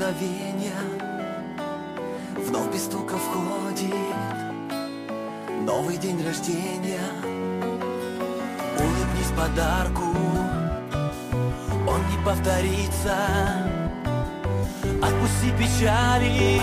мгновенья вновь без стука входит новый день рождения. Улыбнись подарку, он не повторится. Отпусти печали,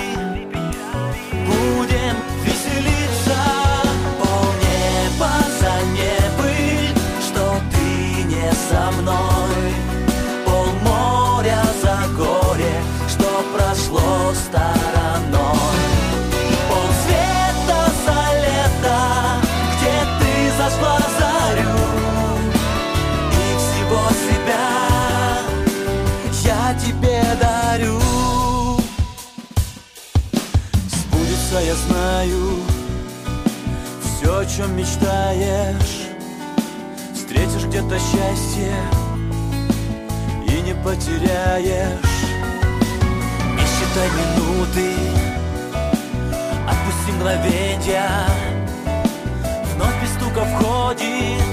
будем веселиться. Полнеба за небыль, что ты не со мной. Полморя за горе, что прошло стороной. Полсвета за лето, где ты зашла зарю. И всего себя я тебе дарю. Сбудется, я знаю, все, о чем мечтаешь. Встретишь где-то счастье и не потеряешь. Не считай минуты, отпусти мгновенья. Вновь без стука входит